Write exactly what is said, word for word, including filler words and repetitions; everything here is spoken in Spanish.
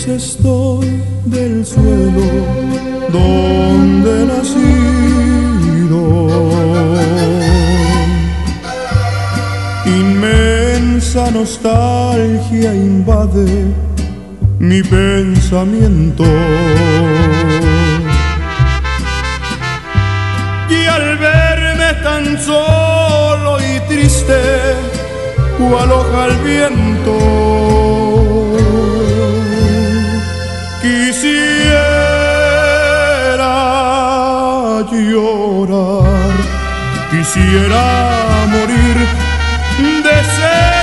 lejos estoy del suelo donde he nacido. Inmensa nostalgia invade mi pensamiento. Y al verme tan solo y triste, cual hoja al viento, quisiera llorar, quisiera morir de sed.